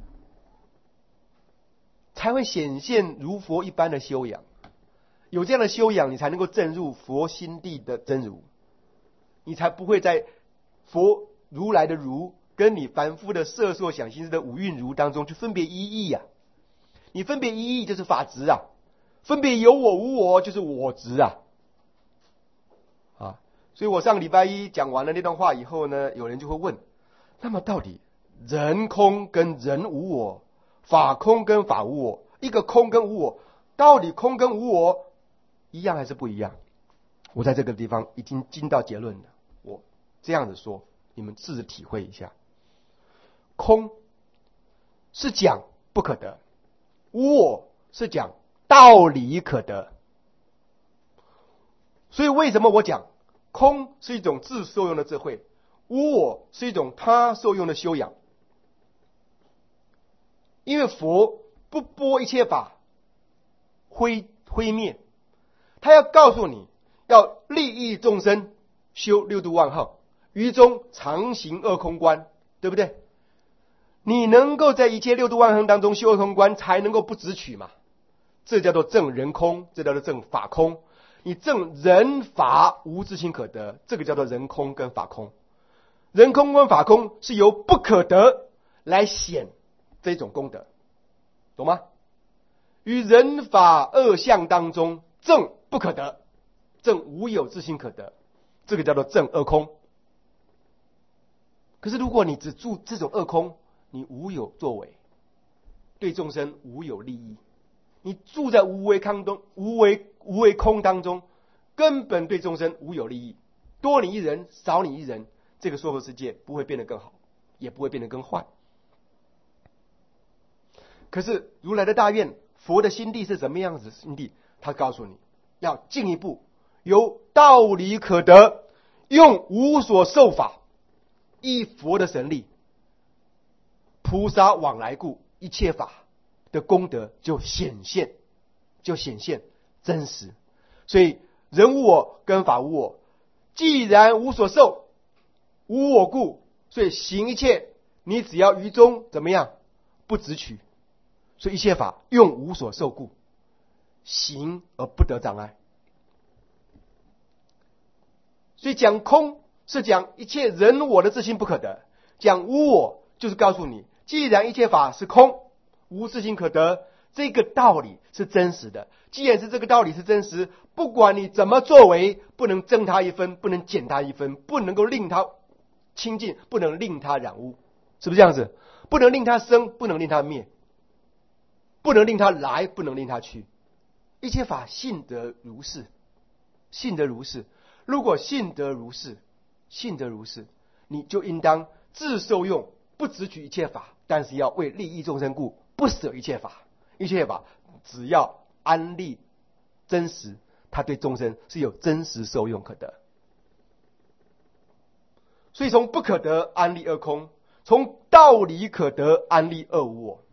才会显现如佛一般的修养。有这样的修养，你才能够证入佛心地的真如，你才不会在佛如来的如跟你凡夫的色受想行识的五蕴如当中去分别一义啊。你分别一义就是法执啊，分别有我无我就是我执啊。啊，所以我上礼拜一讲完了那段话以后呢，有人就会问，那么到底人空跟人无我，法空跟法无我，一个空跟无我，到底空跟无我一样还是不一样？我在这个地方已经经到结论了，我这样子说，你们试着体会一下。空是讲不可得，无我是讲道理可得。所以为什么我讲空是一种自受用的智慧，无我是一种他受用的修养？因为佛不拨一切法灰灰灭，他要告诉你要利益众生，修六度万行，于中常行二空观，对不对？你能够在一切六度万行当中修二空观，才能够不执取嘛。这叫做证人空，这叫做证法空。你证人法无自性可得，这个叫做人空跟法空。人空跟法空是由不可得来显这种功德，懂吗？于人法二相当中，证不可得，证无有自性可得，这个叫做证二空。可是如果你只住这种二空，你无有作为，对众生无有利益，你住在无为空中，无为无为空当中，根本对众生无有利益。多你一人，少你一人，这个娑婆世界不会变得更好，也不会变得更坏。 可是如来的大愿，佛的心地是怎么样子的心地？他告诉你要进一步，有道理可得，用无所受法，依佛的神力，菩萨往来故，一切法的功德就显现，就显现真实。所以人无我跟法无我，既然无所受，无我故，所以行一切，你只要于中怎么样？不执取。所以一切法用无所受故，行而不得障碍。所以讲空是讲一切人我的自性不可得，讲无我就是告诉你，既然一切法是空，无自性可得，这个道理是真实的。既然是这个道理是真实，不管你怎么作为，不能增它一分，不能减它一分，不能够令它清净，不能令它染污，是不是这样子？不能令它生，不能令它灭，不能令它来，不能令它去。一切法性得如是，性得如是。如果性得如是，性得如是，你就应当自受用，不执取一切法，但是要为利益众生故，不舍一切法。一切法只要安立真实，它对众生是有真实受用可得。所以从不可得安立二空，从道理可得安立二无我。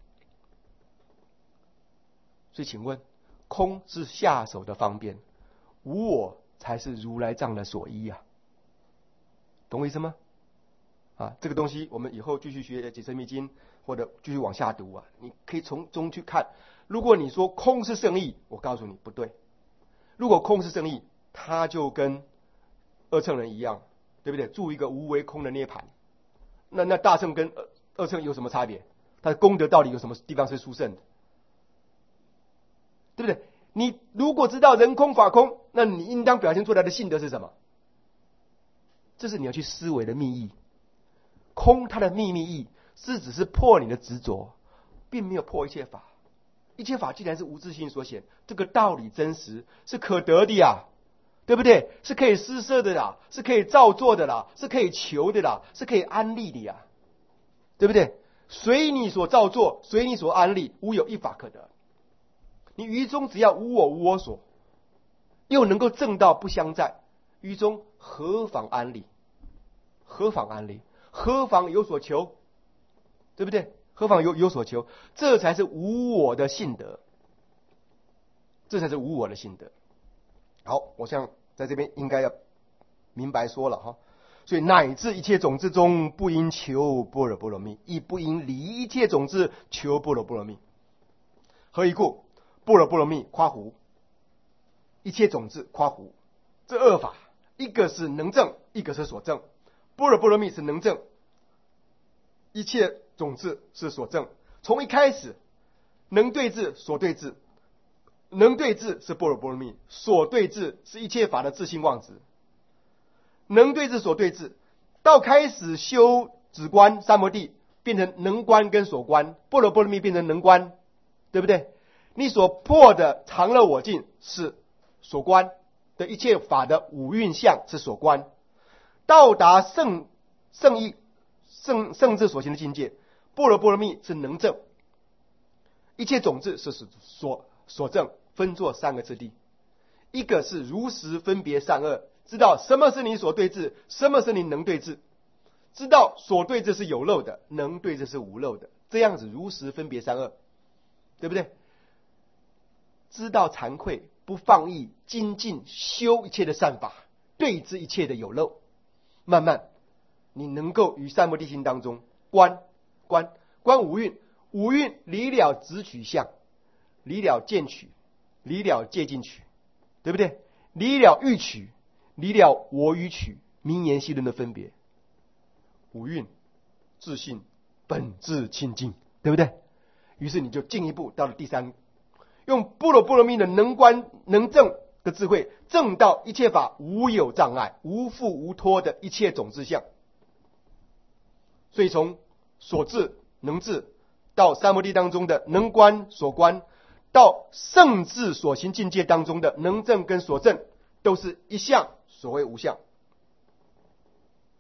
所以请问，空是下手的方便，无我才是如来藏的所依啊，懂我意思吗？啊，这个东西我们以后继续学解深密经，或者继续往下读啊，你可以从中去看。如果你说空是圣义，我告诉你不对。如果空是圣义，它就跟二乘人一样，对不对？住一个无为空的涅盘。那那大乘跟二二乘有什么差别？它的功德到底有什么地方是殊胜的？对不对？你如果知道人空法空，那你应当表现出来的性德是什么？这是你要去思维的密意。空它的秘密意是只是破你的执着，并没有破一切法。一切法既然是无自性所显，这个道理真实是可得的呀，对不对？是可以施设的啦，是可以造作的啦，是可以求的啦，是可以安立的呀，对不对？随你所造作，随你所安立，无有一法可得。你于中只要无我无我所，又能够证到不相在，于中何妨安立？何妨安立？何妨有所求？对不对？何妨有有所求？这才是无我的性德，这才是无我的性德。好，我想在这边应该要明白说了哈。所以乃至一切种子中，不应求般若波罗蜜，亦不应离一切种子求般若波罗蜜。何以故？般若波罗蜜夸胡，一切种子夸胡，这二法，一个是能证，一个是所证。般若波罗蜜是能证，一切种子是所证。从一开始，能对治、所对治，能对治是般若波罗蜜，所对治是一切法的自性妄执。能对治、所对治，到开始修止观、三摩地，变成能观跟所观，般若波罗蜜变成能观，对不对？你所破的常乐我净是所观的一切法的五蕴相是所观，到达圣圣意圣圣智所行的境界，般若波罗蜜是能证，一切种子是所所证，分作三个次第，一个是如实分别善恶，知道什么是你所对治，什么是你能对治，知道所对治是有漏的，能对治是无漏的，这样子如实分别善恶，对不对？知道惭愧，不放逸，精进修一切的善法，对治一切的有漏，慢慢你能够于三摩地心当中观观观五蕴，五蕴离了执取相，离了见取，离了戒禁取，对不对？离了欲取，离了我与取，名言细论的分别。五蕴自性本质清净，对不对？于是你就进一步到了第三，用般若波罗蜜的能观能证的智慧，证到一切法无有障碍，无缚无脱的一切种子相。所以从所智能智到三摩地当中的能观所观，到圣智所行境界当中的能证跟所证，都是一相所谓无相。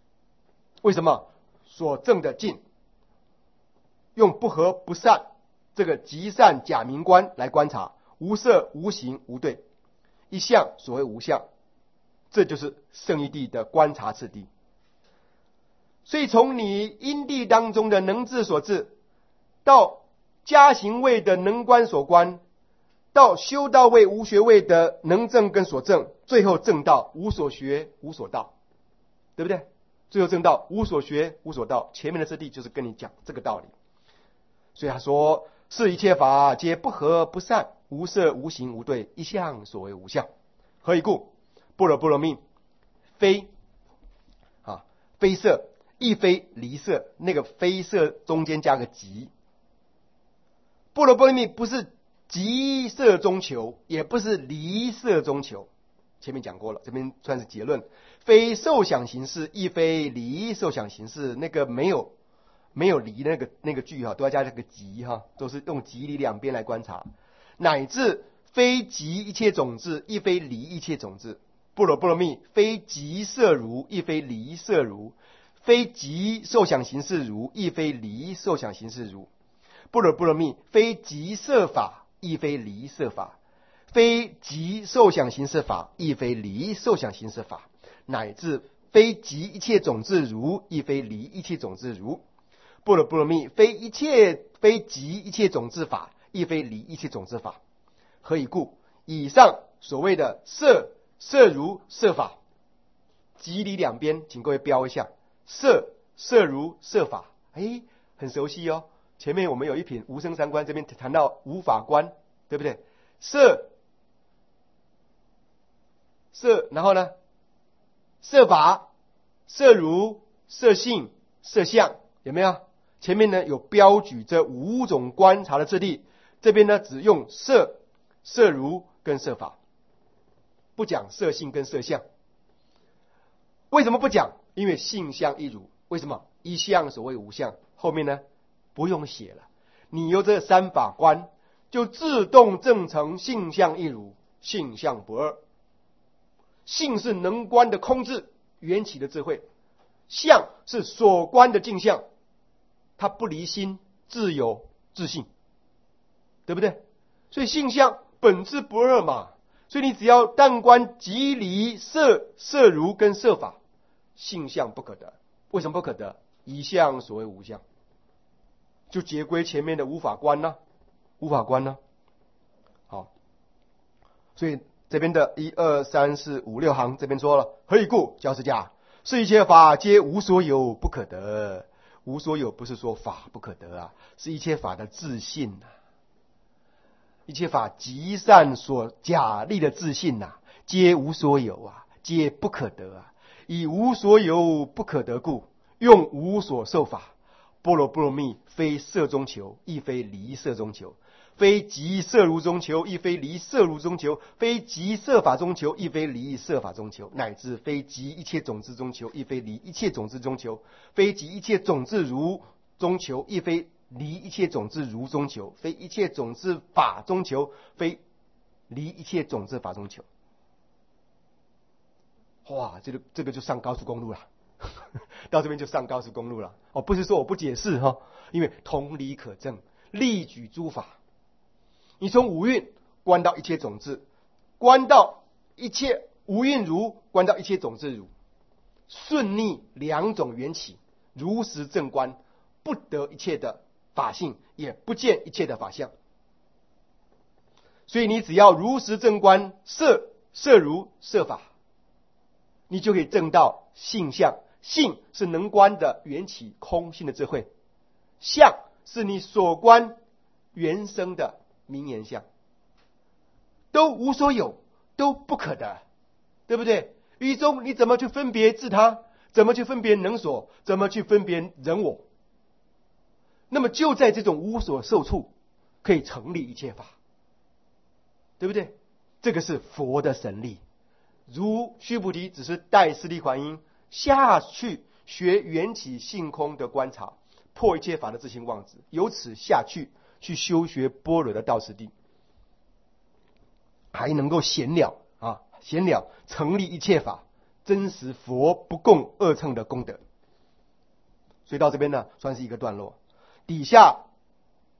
为什么？所证的境用不合不散这个极善假名观来观察，无色无形无对，一相所谓无相，这就是圣义谛的观察次第。所以从你因地当中的能智所智，到加行位的能观所观，到修道位无学位的能证跟所证，最后证道无所学无所道，对不对？最后证道无所学无所道，前面的次第就是跟你讲这个道理。所以他说，是一切法皆不合不散，无色无形无对，一相所谓无相。何以故？般若波罗蜜非啊非色，亦非离色，那个非色中间加个即。般若波罗蜜不是即色中求，也不是离色中求，前面讲过了，这边算是结论。非受想行识，亦非离受想行识，那个没有没有离那个那个句哈，都要加这个即哈，都是用即离两边来观察。乃至非即一切种子，亦非离一切种子。般若波罗蜜非即色如，亦非离色如，非即受想行识如，亦非离受想行识如。般若波罗蜜非即色法，亦非离色法，非即受想行识法，亦非离受想行识法，乃至非即一切种子如，亦非离一切种子如。般若波罗蜜非一切非即一切种子法，亦非离一切种子法。何以故？以上所谓的色色如色法，即离两边，请各位标一下，色色如色法，哎，很熟悉哦。前面我们有一品无生三观，这边谈到无法观，对不对？色色，然后呢，色法、色如、色性、色相，有没有？前面呢有标举这五种观察的次第，这边呢只用色、色如跟色法，不讲色性跟色相。为什么不讲？因为性相一如。为什么？一相所谓无相，后面呢不用写了，你有这三法观，就自动证成性相一如，性相不二。性是能观的空智缘起的智慧，相是所观的镜像，它不离心，自有自性，对不对？所以性相本质不二嘛，所以你只要但观即离色色如跟色法，性相不可得。为什么不可得？一相所谓无相，就结归前面的无法观呢、啊，无法观呢、啊。好，所以这边的一二三四五六行这边说了，何以故？教师家是一切法皆无所有不可得。无所有不是说法不可得啊，是一切法的自信啊，一切法极善所假立的自信呐、啊，皆无所有啊，皆不可得啊。以无所有不可得故，用无所受法。般若波罗蜜非色中求，亦非离色中求，非即色如中求，亦非离色如中求，非即色法中求，亦非离色法中求，乃至非即一切种子中求，亦非离一切种子中求，非即一切种子如中求，亦非离一切种子如中求，非一切种子法中求，非离一切种子法中求。哇，这个这个就上高速公路了，到这边就上高速公路了。哦，不是说我不解释哈，因为同理可证，例举诸法。你从五蕴观到一切种子，观到一切无蕴如，观到一切种子如，顺逆两种缘起，如实正观，不得一切的法性，也不见一切的法相。所以你只要如实正观色色如色法，你就可以证到性相。性是能观的缘起空性的智慧，相是你所观原生的名言相，都无所有，都不可得，对不对？于中你怎么去分别自他？怎么去分别能所？怎么去分别人我？那么就在这种无所受处，可以成立一切法，对不对？这个是佛的神力。如须菩提只是带势力还因下去学缘起性空的观察，破一切法的自性妄执，由此下去去修学般若的道次第，还能够显了啊，显了成立一切法，真实佛不共二乘的功德。所以到这边呢，算是一个段落。底下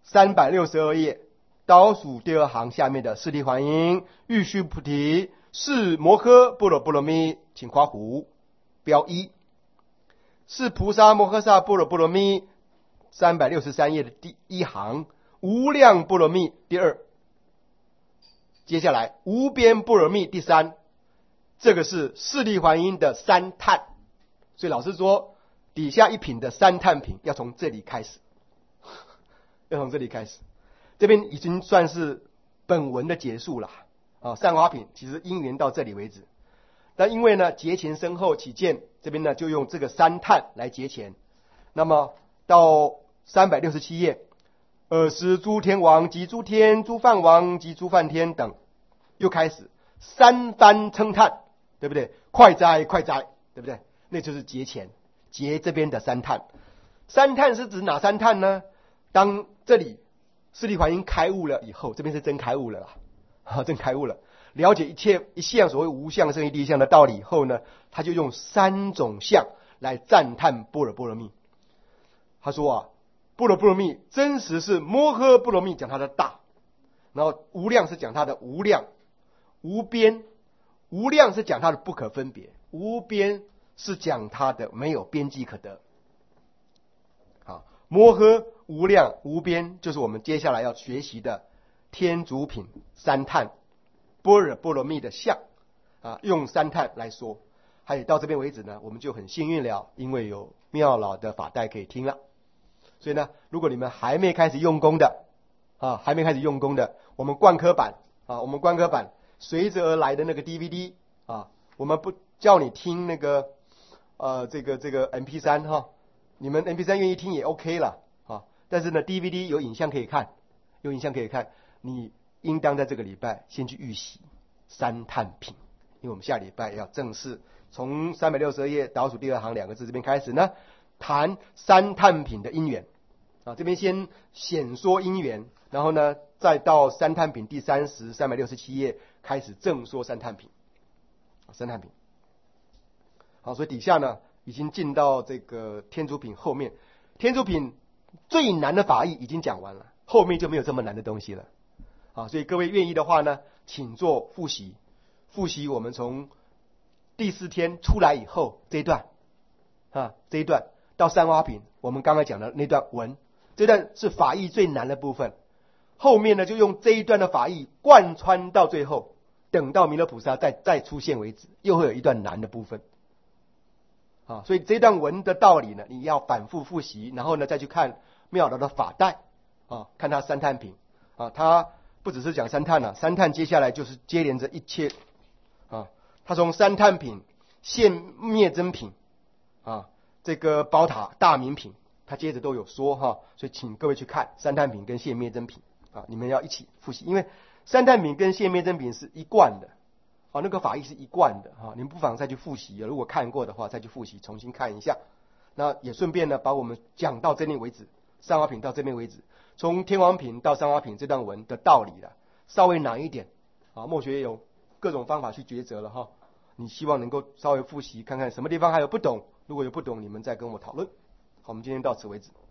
三百六十二页倒数第二行下面的四谛还音欲须菩提是摩诃般若波罗蜜，请括弧标一。是菩萨摩诃萨般若波罗蜜三百六十三页的第一行无量波罗蜜第二。接下来无边波罗蜜第三，这个是四谛还音的三叹，所以老师说底下一品的三叹品要从这里开始，要从这里开始。这边已经算是本文的结束了啊，善华品其实因缘到这里为止。但因为呢节前深厚起见，这边呢就用这个三叹来节前。那么到三百六十七页，尔时诸天王及诸天、诸梵王及诸梵天等，又开始三番称叹，对不对？快哉快哉，对不对？那就是节前，节这边的三叹。三叹是指哪三叹呢？当这里四谛还音开悟了以后，这边是真开悟了啦，啊，真开悟了。了解一切一项所谓无相生义谛相的道理以后呢，他就用三种相来赞叹般若波罗蜜。他说啊，般若波罗蜜真实是摩诃波罗蜜，讲它的大，然后无量是讲它的无量，无边，无量是讲它的不可分别，无边是讲它的没有边际可得。好，摩诃、无量、无边，就是我们接下来要学习的天竺品三叹般若波罗蜜的相啊，用三叹来说。还有到这边为止呢，我们就很幸运了，因为有妙老的法带可以听了。所以呢，如果你们还没开始用功的啊，还没开始用功的，我们灌科版啊，我们灌科版随之而来的那个 D V D 啊，我们不叫你听那个呃这个这个 M P 三 哈，你们 M P 三 愿意听也 OK 了啊，但是呢 D V D 有影像可以看，有影像可以看，你应当在这个礼拜先去预习三叹品，因为我们下礼拜要正式从三百六十二页倒数第二行两个字这边开始呢，谈三叹品的因缘啊，这边先显说因缘，然后呢再到三叹品第三十三百六十七页开始正说三叹品，三叹品。好，所以底下呢已经进到这个天竺品后面，天竺品最难的法义已经讲完了，后面就没有这么难的东西了。啊，所以各位愿意的话呢，请做复习，复习我们从第四天出来以后这一段啊，这一段到三花品，我们刚才讲的那段文，这段是法义最难的部分，后面呢就用这一段的法义贯穿到最后，等到弥勒菩萨再再出现为止，又会有一段难的部分。啊，所以这段文的道理呢，你要反复复习，然后呢再去看妙老的法带啊，看他三叹品啊，他不只是讲三叹啊，三叹接下来就是接连着一切啊，他从三叹品、现灭真品啊，这个宝塔大明品，他接着都有说哈，所以请各位去看三叹品跟现灭真品啊，你们要一起复习，因为三叹品跟现灭真品是一贯的啊，那个法义是一贯的啊，你们不妨再去复习，如果看过的话再去复习，重新看一下，那也顺便呢把我们讲到这边为止，三花品到这边为止。从天王品到三花品这段文的道理了，稍微难一点啊。墨学有各种方法去抉择了哈，你希望能够稍微复习看看什么地方还有不懂，如果有不懂，你们再跟我讨论。好，我们今天到此为止。